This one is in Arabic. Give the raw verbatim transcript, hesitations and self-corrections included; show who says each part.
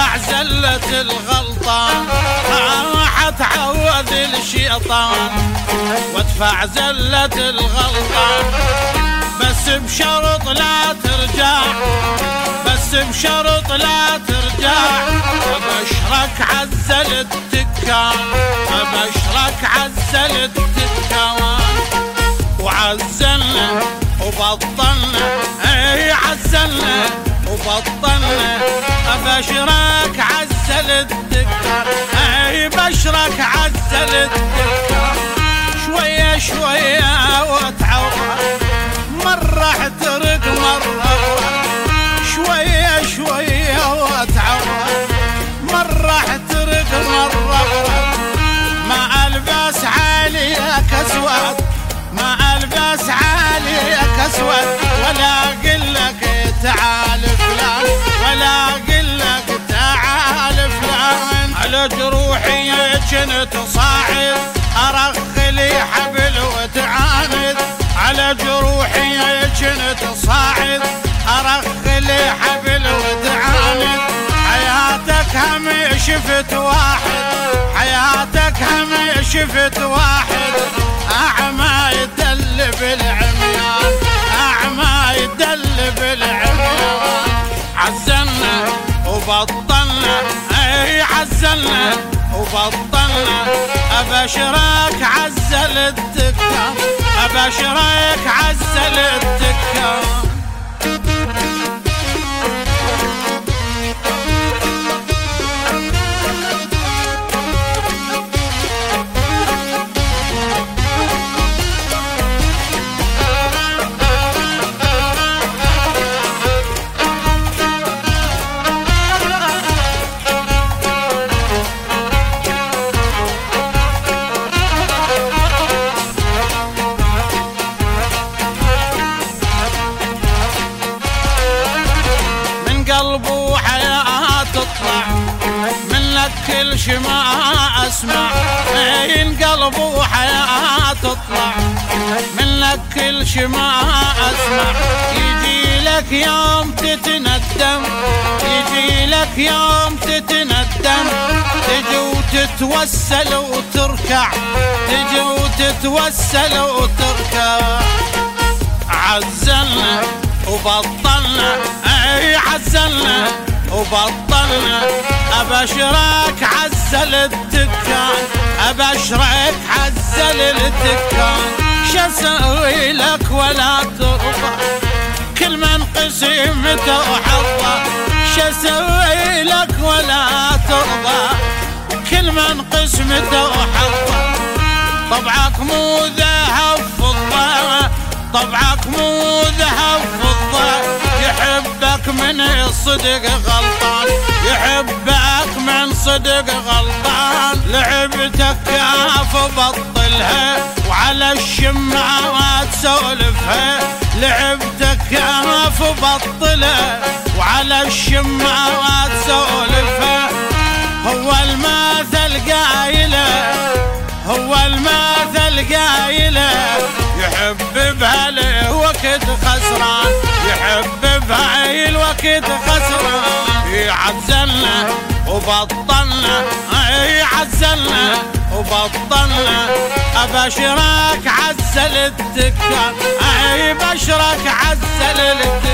Speaker 1: وادفع زلة الغلطة حتعوذ الشيطان، وادفع زلة الغلطة بس بشرط لا ترجع، بس بشرط لا ترجع. ابشرك عزل التكان، ابشرك عزل التكان. وعزلنا وبطلنا، اي عزلنا وبطلنا. ابشرك عزل التكان، اي بشرك عزل التكان. شوية شوية واتعور، مرة احترق مرة، شوية شوية واتعور، مرة احترق مرة. ما البس عليك اسود، ما البس عليك اسود، ولا اقلك تعال فلان، ولا اقلك تعال فلان. على جروحي كنت صاعد ارخلي حبل وتعاند، على جروحي كنت صاعد ارخلي حبل وتعاند. حياتك هم شفت واحد، حياتك هم شفت واحد، اعمى يدل بالعميان، اعمى يدل بالعميان. عزلنا وبطلنا، اي عزلنا وبطلنا. ابشرك عزل التكان، ابشرك عزل التكان. قلبه حياة تطلع منك كل شي ما اسمع، من قلبه حياة تطلع منك كل شي ما اسمع. يجي لك يوم تتندم، يجي لك يوم تتندم، تجي وتتوسل وتركع، تجي وتتوسل وتركع. عزلنا وبطلنا، اي عزلنا وبطلنا. ابشرك عزل التكان، ابشرك عزل التكان. شسوي لك ولا ترضى كل من قسمته وحظه، شسوي لك ولا ترضى كل من قسمته وحظه. طبعك مو ذهب فضة، طبعك مو ذهب فضة. يحبك من الصدق غلطان، يحبك من صدق غلطان. لعبتك كاف بطلها وعلى الشمعة تسولفها، لعبتك كاف بطلها وعلى الشمعة تسولفها. هو المثل قايله، هو المثل قايله، يحب بهالوقت خسران، يحب بهالوقت خسران. عزلنا وبطلنا، اي عزلنا وبطلنا. ابشرك عزل التكان، اي بشرك عزل التكان.